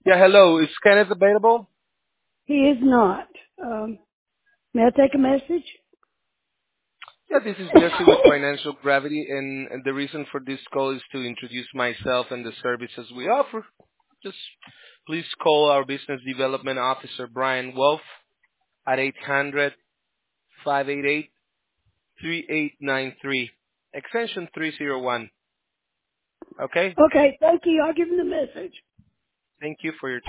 Yeah, hello. Is Kenneth available? He is not. May I take a message? Yeah, this is Jesse with Financial Gravity, and the reason for this call is to introduce myself and the services we offer. Just please call our Business Development Officer, Brian Wolf, at 800-588-3893, extension 301. Okay? Okay, thank you. I'll give him the message. Thank you for your